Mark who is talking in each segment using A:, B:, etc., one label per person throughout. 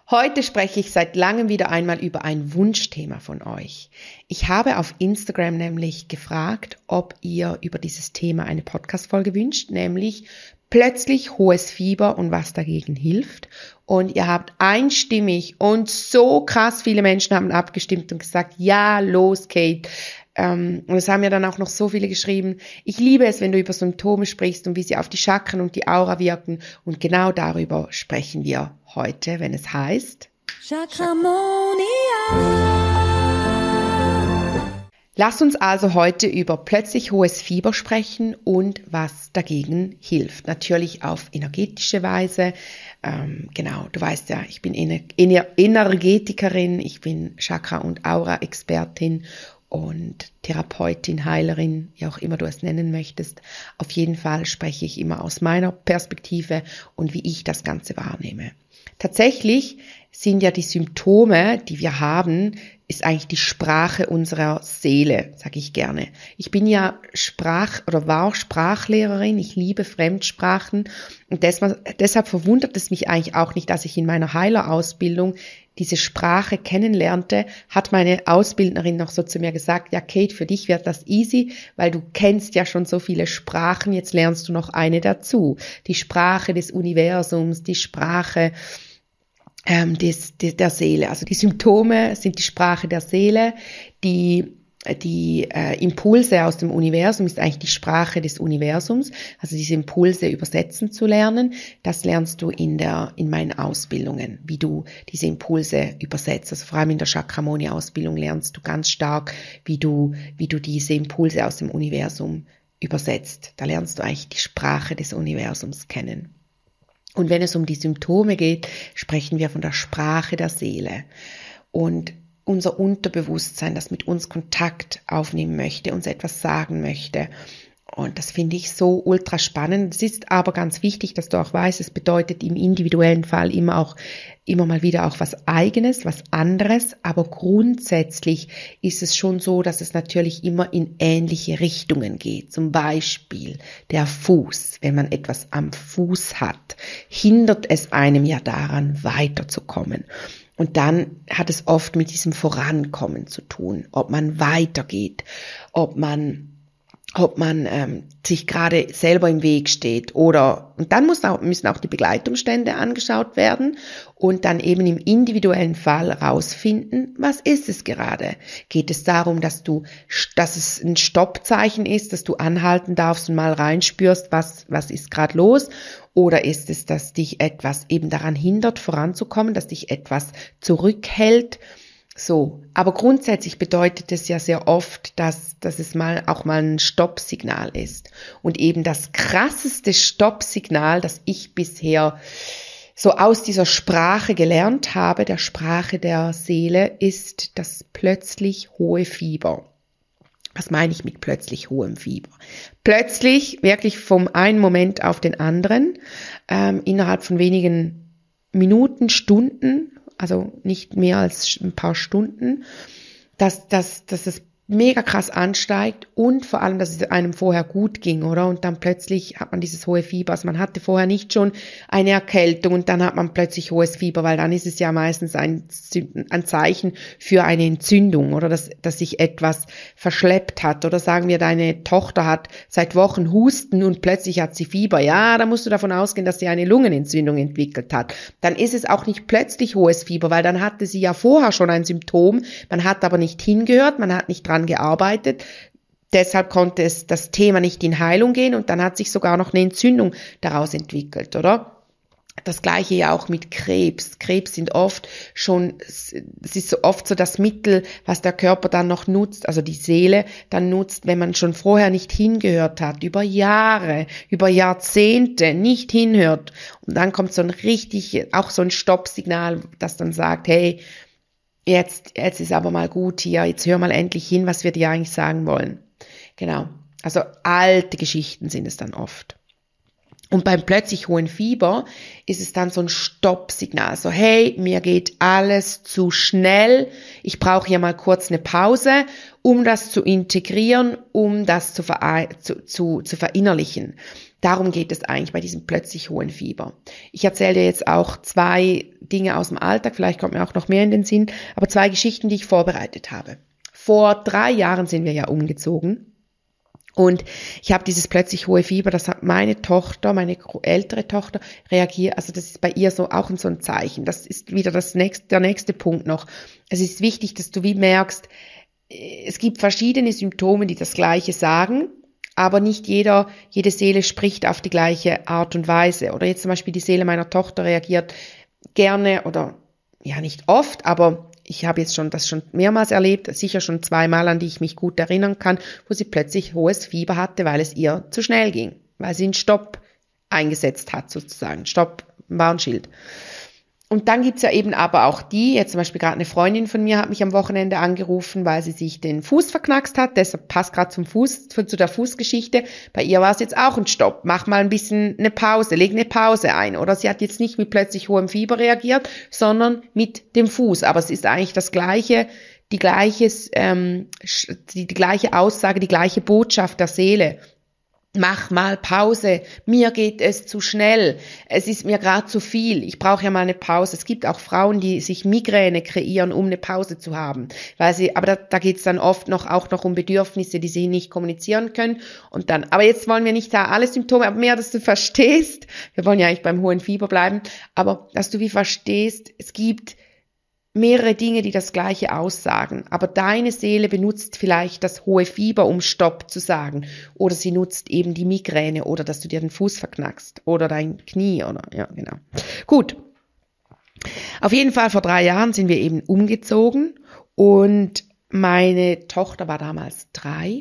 A: Heute spreche ich seit langem wieder einmal über ein Wunschthema von euch. Ich habe auf Instagram nämlich gefragt, ob ihr über dieses Thema eine Podcast-Folge wünscht, nämlich plötzlich hohes Fieber und was dagegen hilft. Und ihr habt einstimmig und so krass viele Menschen haben abgestimmt und gesagt, ja, los Kate. Und es haben ja dann auch noch so viele geschrieben, ich liebe es, wenn du über Symptome sprichst und wie sie auf die Chakren und die Aura wirken. Und genau darüber sprechen wir heute, wenn es heißt Chakramonia. Lasst uns also heute über plötzlich hohes Fieber sprechen und was dagegen hilft. Natürlich auf energetische Weise. Genau, du weißt ja, ich bin Energetikerin, ich bin Chakra- und Aura-Expertin und Therapeutin, Heilerin, wie auch immer du es nennen möchtest. Auf jeden Fall spreche ich immer aus meiner Perspektive und wie ich das Ganze wahrnehme. Tatsächlich sind ja die Symptome, die wir haben, ist eigentlich die Sprache unserer Seele, sage ich gerne. Ich bin ja war Sprachlehrerin, ich liebe Fremdsprachen und deshalb verwundert es mich eigentlich auch nicht, dass ich in meiner Heilerausbildung diese Sprache kennenlernte, hat meine Ausbildnerin noch so zu mir gesagt, ja Kate, für dich wird das easy, weil du kennst ja schon so viele Sprachen, jetzt lernst du noch eine dazu. Die Sprache des Universums, die Sprache der Seele. Also die Symptome sind die Sprache der Seele, die Impulse aus dem Universum ist eigentlich die Sprache des Universums, also diese Impulse übersetzen zu lernen, das lernst du in meinen Ausbildungen, wie du diese Impulse übersetzt. Also vor allem in der Chakramonia-Ausbildung lernst du ganz stark, wie du diese Impulse aus dem Universum übersetzt. Da lernst du eigentlich die Sprache des Universums kennen. Und wenn es um die Symptome geht, sprechen wir von der Sprache der Seele. Und unser Unterbewusstsein, das mit uns Kontakt aufnehmen möchte, uns etwas sagen möchte. Und das finde ich so ultra spannend. Es ist aber ganz wichtig, dass du auch weißt, es bedeutet im individuellen Fall immer mal wieder auch was Eigenes, was anderes. Aber grundsätzlich ist es schon so, dass es natürlich immer in ähnliche Richtungen geht. Zum Beispiel der Fuß. Wenn man etwas am Fuß hat, hindert es einem ja daran, weiterzukommen. Und dann hat es oft mit diesem Vorankommen zu tun, ob man weitergeht, ob man sich gerade selber im Weg steht und dann müssen auch die Begleitumstände angeschaut werden und dann eben im individuellen Fall rausfinden, was ist es gerade? Geht es darum, dass es ein Stoppzeichen ist, dass du anhalten darfst und mal reinspürst, was ist gerade los? Oder ist es, dass dich etwas eben daran hindert, voranzukommen, dass dich etwas zurückhält? So, aber grundsätzlich bedeutet es ja sehr oft, dass es auch mal ein Stoppsignal ist. Und eben das krasseste Stoppsignal, das ich bisher so aus dieser Sprache gelernt habe, der Sprache der Seele, ist das plötzlich hohe Fieber. Was meine ich mit plötzlich hohem Fieber? Plötzlich, wirklich vom einen Moment auf den anderen, innerhalb von wenigen Minuten, Stunden, also nicht mehr als ein paar Stunden, dass es mega krass ansteigt und vor allem, dass es einem vorher gut ging, oder? Und dann plötzlich hat man dieses hohe Fieber. Also man hatte vorher nicht schon eine Erkältung und dann hat man plötzlich hohes Fieber, weil dann ist es ja meistens ein Zeichen für eine Entzündung oder dass sich etwas verschleppt hat. Oder sagen wir, deine Tochter hat seit Wochen Husten und plötzlich hat sie Fieber. Ja, da musst du davon ausgehen, dass sie eine Lungenentzündung entwickelt hat. Dann ist es auch nicht plötzlich hohes Fieber, weil dann hatte sie ja vorher schon ein Symptom. Man hat aber nicht hingehört, man hat nicht dran gearbeitet. Deshalb konnte das Thema nicht in Heilung gehen und dann hat sich sogar noch eine Entzündung daraus entwickelt, oder? Das Gleiche ja auch mit Krebs. Krebs sind es ist so oft so das Mittel, was der Körper dann noch nutzt, also die Seele dann nutzt, wenn man schon vorher nicht hingehört hat, über Jahre, über Jahrzehnte nicht hinhört. Und dann kommt auch so ein Stoppsignal, das dann sagt, hey, jetzt ist aber mal gut hier, jetzt hör mal endlich hin, was wir dir eigentlich sagen wollen. Genau, also alte Geschichten sind es dann oft. Und beim plötzlich hohen Fieber ist es dann so ein Stoppsignal, so hey, mir geht alles zu schnell, ich brauche hier mal kurz eine Pause, um das zu integrieren, um das zu verinnerlichen. Darum geht es eigentlich bei diesem plötzlich hohen Fieber. Ich erzähle dir jetzt auch 2 Dinge aus dem Alltag, vielleicht kommt mir auch noch mehr in den Sinn, aber 2 Geschichten, die ich vorbereitet habe. Vor 3 Jahren sind wir ja umgezogen. Und ich habe dieses plötzlich hohe Fieber, das hat meine Tochter, meine ältere Tochter reagiert, also das ist bei ihr so auch so ein Zeichen. Das ist wieder der nächste Punkt noch. Es ist wichtig, dass du wie merkst, es gibt verschiedene Symptome, die das Gleiche sagen, aber nicht jede Seele spricht auf die gleiche Art und Weise. Oder jetzt zum Beispiel die Seele meiner Tochter reagiert gerne oder ja nicht oft, aber ich habe jetzt das schon mehrmals erlebt, sicher schon 2-mal, an die ich mich gut erinnern kann, wo sie plötzlich hohes Fieber hatte, weil es ihr zu schnell ging, weil sie einen Stopp eingesetzt hat sozusagen, Stopp, Warnschild. Und dann gibt's ja eben aber auch jetzt zum Beispiel gerade eine Freundin von mir hat mich am Wochenende angerufen, weil sie sich den Fuß verknackst hat, deshalb passt gerade zu der Fußgeschichte. Bei ihr war es jetzt auch ein Stopp, mach mal ein bisschen eine Pause, leg eine Pause ein. Oder sie hat jetzt nicht mit plötzlich hohem Fieber reagiert, sondern mit dem Fuß. Aber es ist eigentlich das Gleiche, die gleiche Aussage, die gleiche Botschaft der Seele. Mach mal Pause, mir geht es zu schnell, es ist mir gerade zu viel, ich brauche ja mal eine Pause. Es gibt auch Frauen, die sich Migräne kreieren, um eine Pause zu haben, aber da geht es dann oft auch noch um Bedürfnisse, die sie nicht kommunizieren können. Aber jetzt wollen wir nicht da alle Symptome, aber mehr, dass du verstehst, wir wollen ja eigentlich beim hohen Fieber bleiben, aber dass du wie verstehst, es gibt mehrere Dinge, die das Gleiche aussagen, aber deine Seele benutzt vielleicht das hohe Fieber, um Stopp zu sagen, oder sie nutzt eben die Migräne oder dass du dir den Fuß verknackst oder dein Knie oder, ja, genau. Gut. Auf jeden Fall vor 3 Jahren sind wir eben umgezogen und meine Tochter war damals 3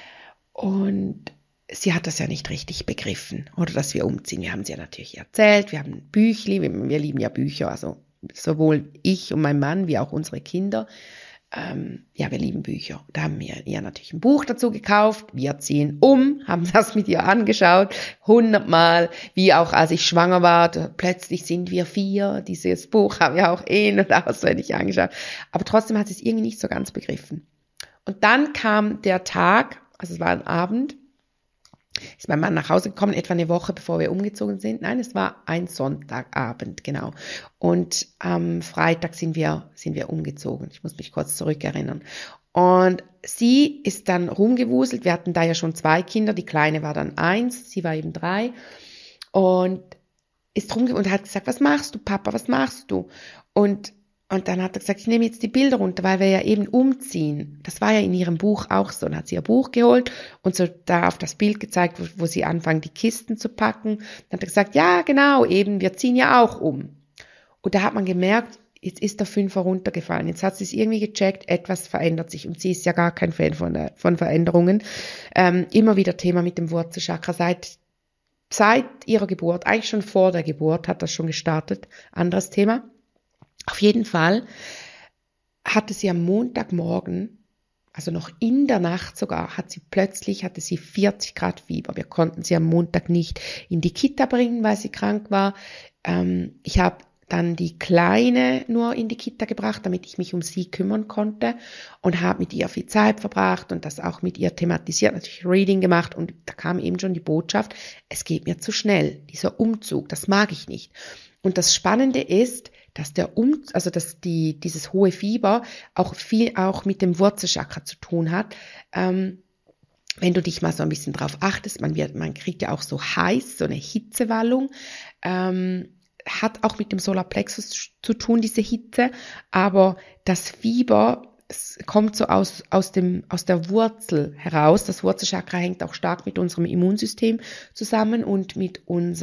A: und sie hat das ja nicht richtig begriffen, oder dass wir umziehen. Wir haben sie ja natürlich erzählt, wir haben ein Büchli, wir lieben ja Bücher, also sowohl ich und mein Mann wie auch unsere Kinder. Ja, wir lieben Bücher. Da haben wir ihr natürlich ein Buch dazu gekauft. Wir ziehen haben das mit ihr angeschaut, 100-mal, wie auch als ich schwanger war. Plötzlich sind wir 4. Dieses Buch haben wir auch in- und auswendig angeschaut. Aber trotzdem hat sie es irgendwie nicht so ganz begriffen. Und dann kam der Tag, also es war ein Abend, ist mein Mann nach Hause gekommen, etwa eine Woche bevor wir umgezogen sind. Nein, es war ein Sonntagabend, genau. Und am Freitag sind wir umgezogen. Ich muss mich kurz zurückerinnern. Und sie ist dann rumgewuselt. Wir hatten da ja schon 2 Kinder. Die Kleine war dann 1, sie war eben 3. Und ist rumgewuselt und hat gesagt, was machst du, Papa, was machst du? Und dann hat er gesagt, ich nehme jetzt die Bilder runter, weil wir ja eben umziehen. Das war ja in ihrem Buch auch so. Dann hat sie ihr Buch geholt und so da auf das Bild gezeigt, wo sie anfangen, die Kisten zu packen. Dann hat er gesagt, ja, genau, eben, wir ziehen ja auch um. Und da hat man gemerkt, jetzt ist der 5er runtergefallen. Jetzt hat sie es irgendwie gecheckt, etwas verändert sich. Und sie ist ja gar kein Fan von Veränderungen. Immer wieder Thema mit dem Wurzelchakra. Seit ihrer Geburt, eigentlich schon vor der Geburt hat das schon gestartet. Anderes Thema. Auf jeden Fall hatte sie am Montagmorgen, also noch in der Nacht sogar, hatte sie 40 Grad Fieber. Wir konnten sie am Montag nicht in die Kita bringen, weil sie krank war. Ich habe dann die Kleine nur in die Kita gebracht, damit ich mich um sie kümmern konnte und habe mit ihr viel Zeit verbracht und das auch mit ihr thematisiert, natürlich Reading gemacht und da kam eben schon die Botschaft, es geht mir zu schnell, dieser Umzug, das mag ich nicht. Und das Spannende ist, dass dieses hohe Fieber auch mit dem Wurzelchakra zu tun hat. Wenn du dich mal so ein bisschen drauf achtest, man kriegt ja auch so heiß, so eine Hitzewallung, hat auch mit dem Solarplexus zu tun, diese Hitze, aber das Fieber kommt so aus der Wurzel heraus. Das Wurzelchakra hängt auch stark mit unserem Immunsystem zusammen und mit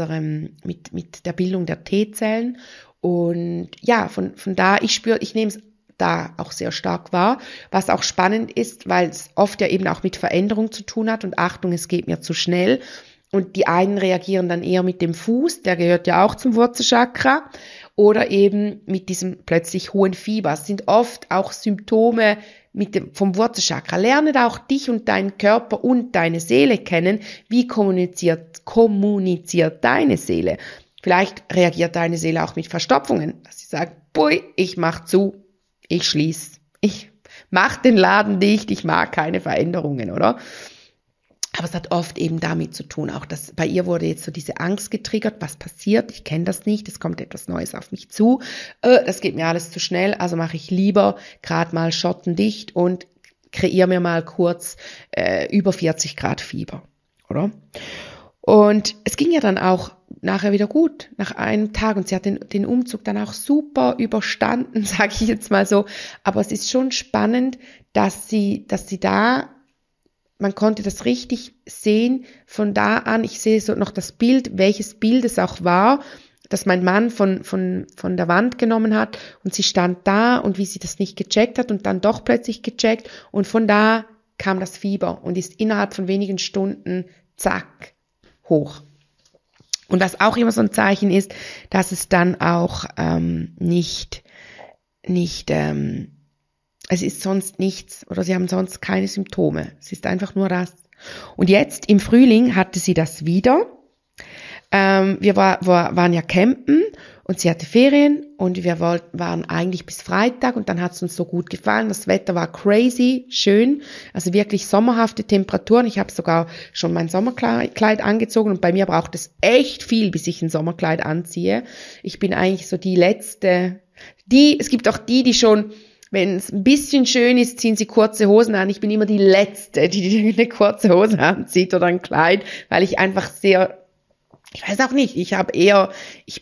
A: der Bildung der T-Zellen. Und ja, von da, ich nehme es da auch sehr stark wahr, was auch spannend ist, weil es oft ja eben auch mit Veränderung zu tun hat und Achtung, es geht mir zu schnell. Und die einen reagieren dann eher mit dem Fuß, der gehört ja auch zum Wurzelchakra, oder eben mit diesem plötzlich hohen Fieber. Es sind oft auch Symptome vom Wurzelchakra. Lerne da auch dich und deinen Körper und deine Seele kennen. Wie kommuniziert deine Seele? Vielleicht reagiert deine Seele auch mit Verstopfungen, dass sie sagt, bui, ich mach zu, ich schließe, ich mach den Laden dicht, ich mag keine Veränderungen, oder? Aber es hat oft eben damit zu tun, auch dass bei ihr wurde jetzt so diese Angst getriggert, was passiert, ich kenne das nicht, es kommt etwas Neues auf mich zu, das geht mir alles zu schnell, also mache ich lieber gerade mal schottendicht und kreiere mir mal kurz über 40 Grad Fieber, oder? Und es ging ja dann auch nachher wieder gut, nach einem Tag, und sie hat den Umzug dann auch super überstanden, sage ich jetzt mal so, aber es ist schon spannend, dass sie da, man konnte das richtig sehen, von da an, ich sehe so noch das Bild, welches Bild es auch war, dass mein Mann von der Wand genommen hat und sie stand da und wie sie das nicht gecheckt hat und dann doch plötzlich gecheckt und von da kam das Fieber und ist innerhalb von wenigen Stunden, zack, hoch. Und was auch immer so ein Zeichen ist, dass es dann auch es ist sonst nichts oder sie haben sonst keine Symptome. Es ist einfach nur das. Und jetzt im Frühling hatte sie das wieder. Wir waren ja campen und sie hatte Ferien und wir waren eigentlich bis Freitag und dann hat es uns so gut gefallen. Das Wetter war crazy, schön, also wirklich sommerhafte Temperaturen. Ich habe sogar schon mein Sommerkleid angezogen und bei mir braucht es echt viel, bis ich ein Sommerkleid anziehe. Ich bin eigentlich so die Letzte, es gibt auch die schon, wenn es ein bisschen schön ist, ziehen sie kurze Hosen an. Ich bin immer die Letzte, die eine kurze Hose anzieht oder ein Kleid, weil ich einfach ich weiß auch nicht, ich habe eher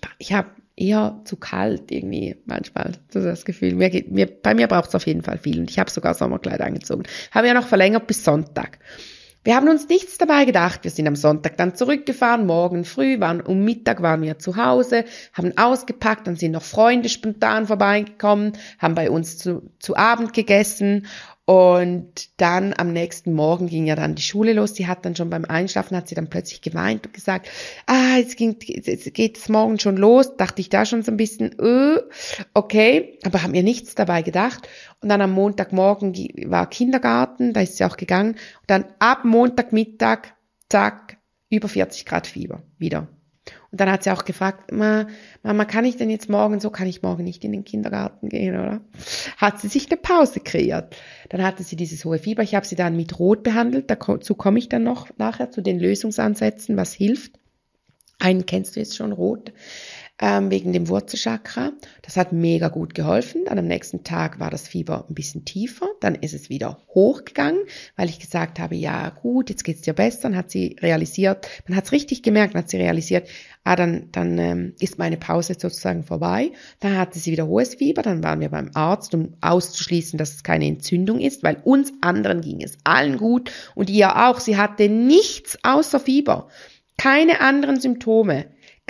A: zu kalt irgendwie manchmal, so das Gefühl. Bei mir braucht es auf jeden Fall viel und ich habe sogar Sommerkleid angezogen. Habe ja noch verlängert bis Sonntag. Wir haben uns nichts dabei gedacht. Wir sind am Sonntag dann zurückgefahren, morgen früh, um Mittag waren wir zu Hause, haben ausgepackt, dann sind noch Freunde spontan vorbeigekommen, haben bei uns zu Abend gegessen und dann am nächsten Morgen ging ja dann die Schule los. Sie hat dann schon beim Einschlafen, hat sie dann plötzlich geweint und gesagt, jetzt geht es morgen schon los. Dachte ich da schon so ein bisschen, okay, aber haben mir nichts dabei gedacht. Und dann am Montagmorgen war Kindergarten, da ist sie auch gegangen. Und dann ab Montagmittag, zack, über 40 Grad Fieber wieder. Und dann hat sie auch gefragt, Mama, kann ich denn jetzt morgen, so kann ich morgen nicht in den Kindergarten gehen, oder? Hat sie sich eine Pause kreiert. Dann hatte sie dieses hohe Fieber. Ich habe sie dann mit Rot behandelt. Dazu komme ich dann noch nachher zu den Lösungsansätzen, was hilft. Einen kennst du jetzt schon, Rot, wegen dem Wurzelchakra. Das hat mega gut geholfen. Dann am nächsten Tag war das Fieber ein bisschen tiefer. Dann ist es wieder hochgegangen, weil ich gesagt habe, ja gut, jetzt geht's dir besser. Dann hat sie realisiert, man hat es richtig gemerkt, dann hat sie realisiert, dann ist meine Pause sozusagen vorbei. Dann hatte sie wieder hohes Fieber. Dann waren wir beim Arzt, um auszuschließen, dass es keine Entzündung ist, weil uns anderen ging es allen gut und ihr auch. Sie hatte nichts außer Fieber. Keine anderen Symptome.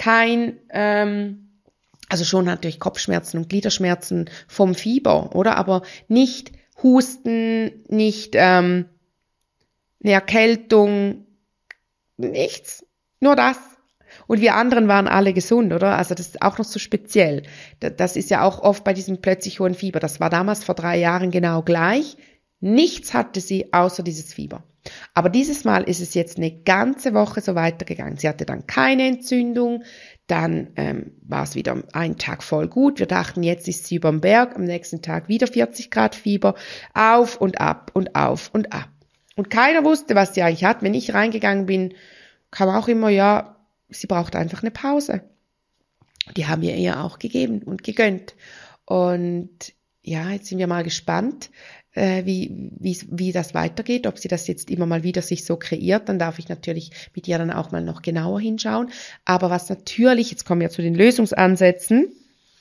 A: Also schon natürlich Kopfschmerzen und Gliederschmerzen vom Fieber, oder? Aber nicht Husten, nicht eine Erkältung, nichts. Nur das. Und wir anderen waren alle gesund, oder? Also das ist auch noch so speziell. Das ist ja auch oft bei diesem plötzlich hohen Fieber. Das war damals vor 3 Jahren genau gleich. Nichts hatte sie außer dieses Fieber. Aber dieses Mal ist es jetzt eine ganze Woche so weitergegangen. Sie hatte dann keine Entzündung, dann war es wieder einen Tag voll gut. Wir dachten, jetzt ist sie überm Berg, am nächsten Tag wieder 40 Grad Fieber, auf und ab und auf und ab. Und keiner wusste, was sie eigentlich hat. Wenn ich reingegangen bin, kam auch immer, ja, sie braucht einfach eine Pause. Die haben wir ihr auch gegeben und gegönnt. Und ja, jetzt sind wir mal gespannt, wie das weitergeht, ob sie das jetzt immer mal wieder sich so kreiert, dann darf ich natürlich mit ihr dann auch mal noch genauer hinschauen. Aber was natürlich, jetzt kommen wir zu den Lösungsansätzen,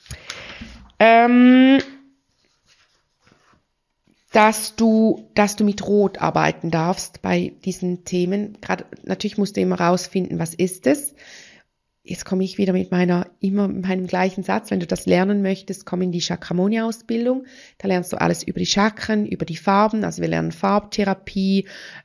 A: dass du mit Rot arbeiten darfst bei diesen Themen. Gerade natürlich musst du immer rausfinden, was ist es. Jetzt komme ich wieder mit meinem gleichen Satz. Wenn du das lernen möchtest, komm in die Chakramonia-Ausbildung. Da lernst du alles über die Chakren, über die Farben. Also wir lernen Farbtherapie,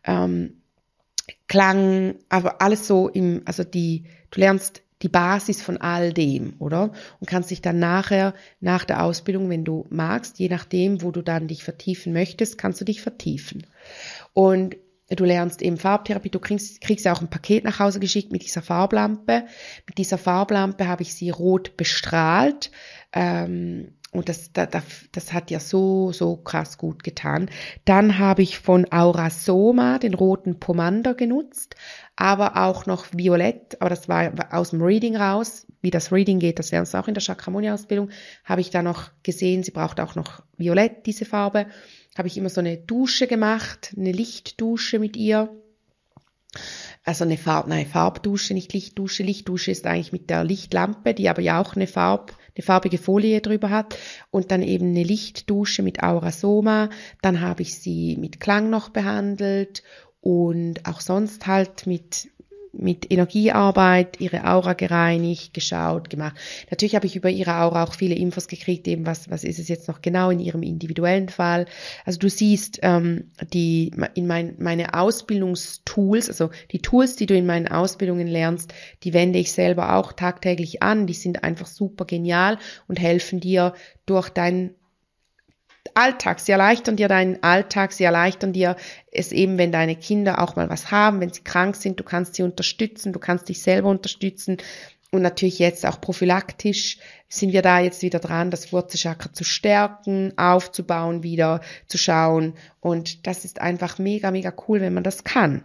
A: Klang, aber alles so du lernst die Basis von all dem, oder? Und kannst dich dann nachher, nach der Ausbildung, wenn du magst, je nachdem, wo du dann dich vertiefen möchtest, kannst du dich vertiefen. Und du lernst eben Farbtherapie, du kriegst ja auch ein Paket nach Hause geschickt mit dieser Farblampe. Mit dieser Farblampe habe ich sie rot bestrahlt. Und das hat ja so krass gut getan. Dann habe ich von Aura-Soma den roten Pomander genutzt, aber auch noch Violett, aber das war aus dem Reading raus. Wie das Reading geht, das lernst du auch in der Chakramonia-Ausbildung, habe ich da noch gesehen, sie braucht auch noch Violett, diese Farbe. Habe ich immer so eine Dusche gemacht, eine Lichtdusche mit ihr. Also eine Farbdusche, nicht Lichtdusche. Lichtdusche ist eigentlich mit der Lichtlampe, die aber ja auch eine farbige Folie drüber hat. Und dann eben eine Lichtdusche mit Aura-Soma. Dann habe ich sie mit Klang noch behandelt und auch sonst halt mit Energiearbeit, ihre Aura gereinigt, geschaut, gemacht. Natürlich habe ich über ihre Aura auch viele Infos gekriegt, eben was ist es jetzt noch genau in ihrem individuellen Fall. Also du siehst, meine Ausbildungstools, also die Tools, die du in meinen Ausbildungen lernst, die wende ich selber auch tagtäglich an. Die sind einfach super genial und helfen dir durch deinen Alltag, sie erleichtern dir deinen Alltag, sie erleichtern dir es eben, wenn deine Kinder auch mal was haben, wenn sie krank sind, du kannst sie unterstützen, du kannst dich selber unterstützen und natürlich jetzt auch prophylaktisch sind wir da jetzt wieder dran, das Wurzelchakra zu stärken, aufzubauen, wieder zu schauen und das ist einfach mega, mega cool, wenn man das kann.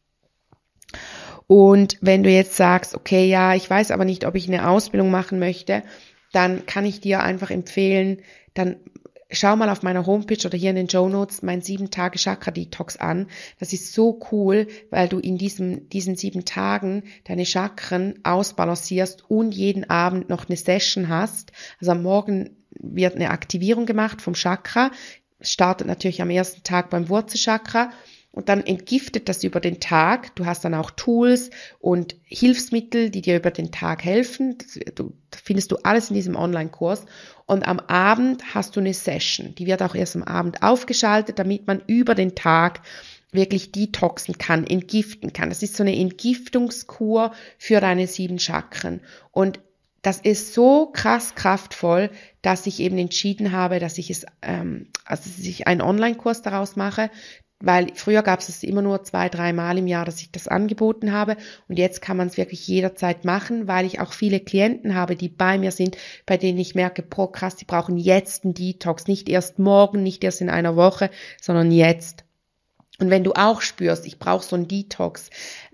A: Und wenn du jetzt sagst, okay, ja, ich weiß aber nicht, ob ich eine Ausbildung machen möchte, dann kann ich dir einfach empfehlen, dann schau mal auf meiner Homepage oder hier in den Shownotes mein 7-Tage-Chakra-Detox an. Das ist so cool, weil du in diesen 7 Tagen deine Chakren ausbalancierst und jeden Abend noch eine Session hast. Also am Morgen wird eine Aktivierung gemacht vom Chakra. Es startet natürlich am ersten Tag beim Wurzelchakra. Und dann entgiftet das über den Tag. Du hast dann auch Tools und Hilfsmittel, die dir über den Tag helfen. Das findest du alles in diesem Online-Kurs. Und am Abend hast du eine Session. Die wird auch erst am Abend aufgeschaltet, damit man über den Tag wirklich detoxen kann, entgiften kann. Das ist so eine Entgiftungskur für deine 7 Chakren. Und das ist so krass kraftvoll, dass ich eben entschieden habe, dass ich einen Online-Kurs daraus mache. Weil früher gab es immer nur 2-3 Mal im Jahr, dass ich das angeboten habe und jetzt kann man es wirklich jederzeit machen, weil ich auch viele Klienten habe, die bei mir sind, bei denen ich merke, krass, die brauchen jetzt einen Detox, nicht erst morgen, nicht erst in einer Woche, sondern jetzt. Und wenn du auch spürst, ich brauche so einen Detox,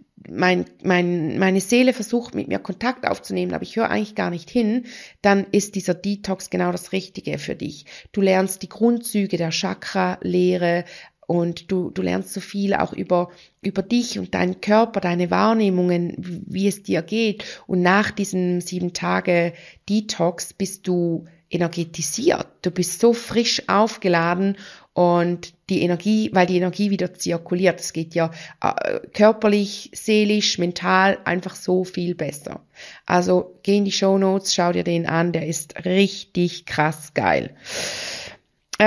A: meine Seele versucht mit mir Kontakt aufzunehmen, aber ich höre eigentlich gar nicht hin, dann ist dieser Detox genau das Richtige für dich. Du lernst die Grundzüge der Chakra-Lehre, und du lernst so viel auch über dich und deinen Körper, deine Wahrnehmungen, wie es dir geht. Und nach diesem 7-Tage-Detox bist du energetisiert. Du bist so frisch aufgeladen und weil die Energie wieder zirkuliert. Es geht ja körperlich, seelisch, mental einfach so viel besser. Also geh in die Shownotes, schau dir den an, der ist richtig krass geil.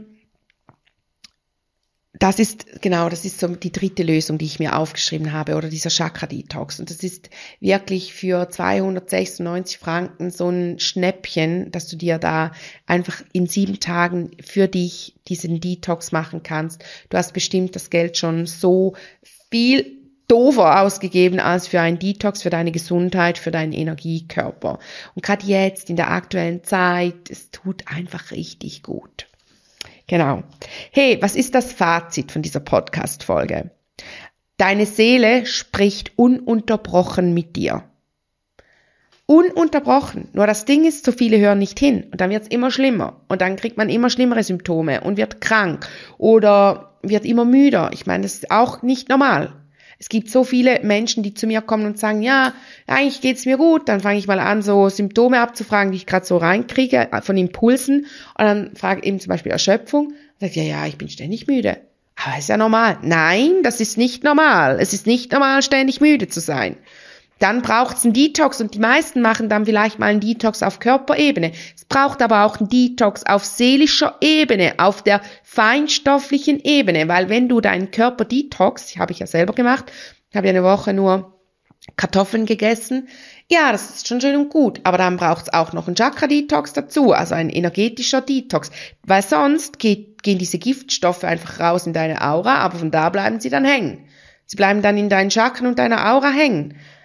A: Das ist so die 3. Lösung, die ich mir aufgeschrieben habe, oder dieser Chakra-Detox. Und das ist wirklich für 296 Franken so ein Schnäppchen, dass du dir da einfach in 7 Tagen für dich diesen Detox machen kannst. Du hast bestimmt das Geld schon so viel doofer ausgegeben als für einen Detox, für deine Gesundheit, für deinen Energiekörper. Und gerade jetzt, in der aktuellen Zeit, es tut einfach richtig gut. Genau. Hey, was ist das Fazit von dieser Podcast-Folge? Deine Seele spricht ununterbrochen mit dir. Ununterbrochen. Nur das Ding ist, so viele hören nicht hin. Und dann wird's immer schlimmer. Und dann kriegt man immer schlimmere Symptome und wird krank oder wird immer müder. Ich meine, das ist auch nicht normal. Es gibt so viele Menschen, die zu mir kommen und sagen, ja, eigentlich geht's mir gut. Dann fange ich mal an, so Symptome abzufragen, die ich gerade so reinkriege von Impulsen. Und dann frage ich eben zum Beispiel Erschöpfung. Und sage ich, ja, ich bin ständig müde. Aber ist ja normal. Nein, das ist nicht normal. Es ist nicht normal, ständig müde zu sein. Dann braucht's einen Detox und die meisten machen dann vielleicht mal einen Detox auf Körperebene. Es braucht aber auch einen Detox auf seelischer Ebene, auf der feinstofflichen Ebene, weil wenn du deinen Körper detox, habe ich ja selber gemacht, habe ja eine Woche nur Kartoffeln gegessen, ja, das ist schon schön und gut, aber dann braucht's auch noch einen Chakra-Detox dazu, also ein energetischer Detox, weil sonst gehen diese Giftstoffe einfach raus in deine Aura, aber von da bleiben sie dann hängen. Sie bleiben dann in deinen Chakren und deiner Aura hängen.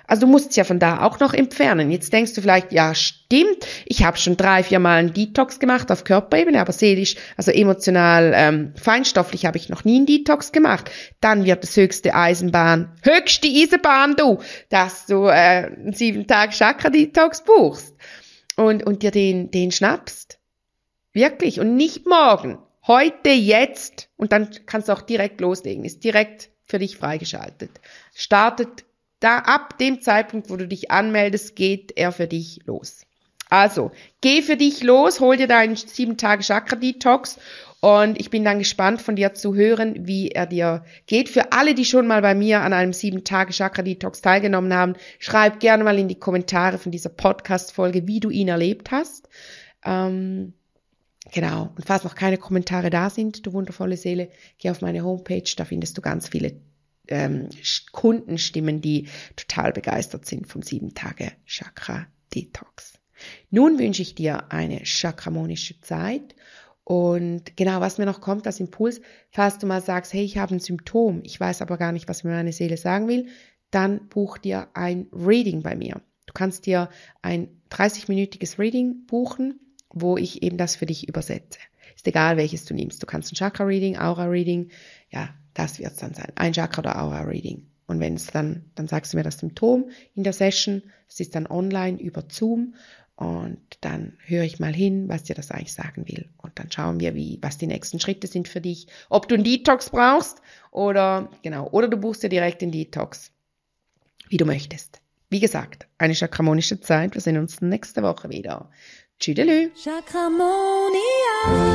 A: Also du musst es ja von da auch noch entfernen. Jetzt denkst du vielleicht, ja stimmt, ich habe schon 3-4 Mal einen Detox gemacht auf Körperebene, aber seelisch, also emotional, feinstofflich habe ich noch nie einen Detox gemacht. Dann wird das höchste Eisenbahn, du, dass du einen 7-Tage-Chakra-Detox buchst und dir den schnappst. Wirklich. Und nicht morgen. Heute, jetzt. Und dann kannst du auch direkt loslegen. Ist direkt für dich freigeschaltet. Startet da ab dem Zeitpunkt, wo du dich anmeldest, geht er für dich los. Also, geh für dich los, hol dir deinen 7-Tage-Chakra-Detox und ich bin dann gespannt von dir zu hören, wie er dir geht. Für alle, die schon mal bei mir an einem 7-Tage-Chakra-Detox teilgenommen haben, schreib gerne mal in die Kommentare von dieser Podcast-Folge, wie du ihn erlebt hast. Genau. Und falls noch keine Kommentare da sind, du wundervolle Seele, geh auf meine Homepage, da findest du ganz viele Kundenstimmen, die total begeistert sind vom 7-Tage-Chakra-Detox. Nun wünsche ich dir eine chakramonische Zeit und genau, was mir noch kommt als Impuls, falls du mal sagst, hey, ich habe ein Symptom, ich weiß aber gar nicht, was mir meine Seele sagen will, dann buch dir ein Reading bei mir. Du kannst dir ein 30-minütiges Reading buchen, wo ich eben das für dich übersetze. Ist egal, welches du nimmst. Du kannst ein Chakra-Reading, Aura-Reading, ja, das wird es dann sein. Ein Chakra- oder Aura-Reading. Und wenn es dann sagst du mir das Symptom in der Session. Es ist dann online über Zoom. Und dann höre ich mal hin, was dir das eigentlich sagen will. Und dann schauen wir, was die nächsten Schritte sind für dich. Ob du einen Detox brauchst oder du buchst dir direkt den Detox. Wie du möchtest. Wie gesagt, eine chakramonische Zeit. Wir sehen uns nächste Woche wieder. Tschüdelü.
B: Chakramonia.